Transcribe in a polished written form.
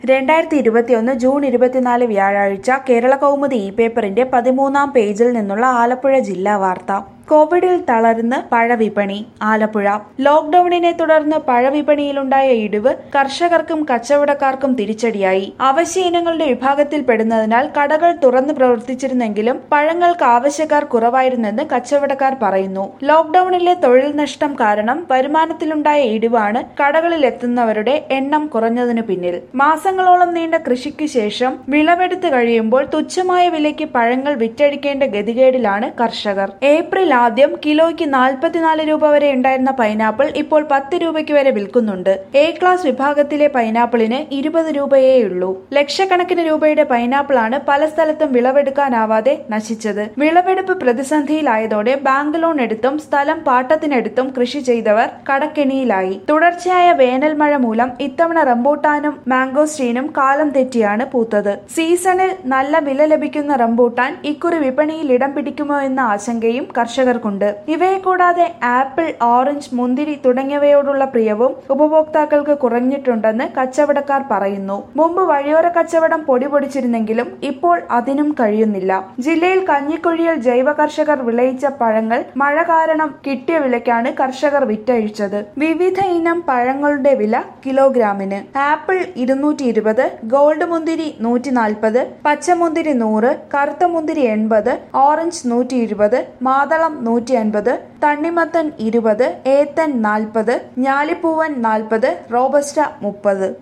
2021 June 24 വ്യാഴാഴ്ച കേരള കൗമുദി പേപ്പറിന്റെ 13-ാം പേജിൽ നിന്നുള്ള ആലപ്പുഴ ജില്ലാ വാർത്ത. കോവിഡിൽ തളർന്ന് പഴവിപണി. ആലപ്പുഴ. ലോക്ഡൌണിനെ തുടർന്ന് പഴവിപണിയിലുണ്ടായ ഇടിവ് കർഷകർക്കും കച്ചവടക്കാർക്കും തിരിച്ചടിയായി. അവശ്യ ഇനങ്ങളുടെ വിഭാഗത്തിൽപ്പെടുന്നതിനാൽ കടകൾ തുറന്ന് പ്രവർത്തിച്ചിരുന്നെങ്കിലും പഴങ്ങൾക്ക് ആവശ്യക്കാർ കുറവായിരുന്നെന്ന് കച്ചവടക്കാർ പറയുന്നു. ലോക്ഡൌണിലെ തൊഴിൽ നഷ്ടം കാരണം വരുമാനത്തിലുണ്ടായ ഇടിവാണ് കടകളിൽ എത്തുന്നവരുടെ എണ്ണം കുറഞ്ഞതിനു പിന്നിൽ. മാസങ്ങളോളം നീണ്ട കൃഷിക്ക് ശേഷം വിളവെടുത്ത് കഴിയുമ്പോൾ തുച്ഛമായ വിലയ്ക്ക് പഴങ്ങൾ വിറ്റഴിക്കേണ്ട ഗതികേടിലാണ് കർഷകർ. ഏപ്രിൽ ആദ്യം കിലോയ്ക്ക് 44 രൂപ വരെ ഉണ്ടായിരുന്ന പൈനാപ്പിൾ ഇപ്പോൾ 10 രൂപയ്ക്ക് വരെ വിൽക്കുന്നുണ്ട്. എ ക്ലാസ് വിഭാഗത്തിലെ പൈനാപ്പിളിന് 20 രൂപയേയുള്ളൂ. ലക്ഷക്കണക്കിന് രൂപയുടെ പൈനാപ്പിളാണ് പല സ്ഥലത്തും വിളവെടുക്കാനാവാതെ നശിച്ചത്. വിളവെടുപ്പ് പ്രതിസന്ധിയിലായതോടെ ബാങ്ക് ലോൺ എടുത്തും സ്ഥലം പാട്ടത്തിനെടുത്തും കൃഷി ചെയ്തവർ കടക്കെണിയിലായി. തുടർച്ചയായ വേനൽ മഴ മൂലം ഇത്തവണ റംബൂട്ടാനും മാംഗോസ്റ്റീനും കാലം തെറ്റിയാണ് പൂത്തത്. സീസണിൽ നല്ല വില ലഭിക്കുന്ന റംബൂട്ടാൻ ഇക്കുറി വിപണിയിൽ ഇടം പിടിക്കുമോ എന്ന ആശങ്കയും കർഷകർക്കുണ്ട്. ഇവയെ കൂടാതെ ആപ്പിൾ, ഓറഞ്ച്, മുന്തിരി തുടങ്ങിയവയോടുള്ള പ്രിയവും ഉപഭോക്താക്കൾക്ക് കുറഞ്ഞിട്ടുണ്ടെന്ന് കച്ചവടക്കാർ പറയുന്നു. മുമ്പ് വഴിയോര കച്ചവടം പൊടിപൊടിച്ചിരുന്നെങ്കിലും ഇപ്പോൾ അതിനും കഴിയുന്നില്ല. ജില്ലയിൽ കഞ്ഞിക്കുഴിയിൽ ജൈവ കർഷകർ വിളയിച്ച പഴങ്ങൾ മഴ കാരണം കിട്ടിയ വിലയ്ക്കാണ് കർഷകർ വിറ്റഴിച്ചത്. വിവിധ ഇനം പഴങ്ങളുടെ വില കിലോഗ്രാമിന്: ആപ്പിൾ 220, ഗോൾഡ് മുന്തിരി 140, പച്ചമുന്തിരി 100, കറുത്ത മുന്തിരി 80, ഓറഞ്ച് 120, മാതളം 150, തണ്ണിമത്തൻ 20, ഏത്തൻ 40, ഞാലിപ്പൂവൻ 40, റോബസ്റ്റ 30.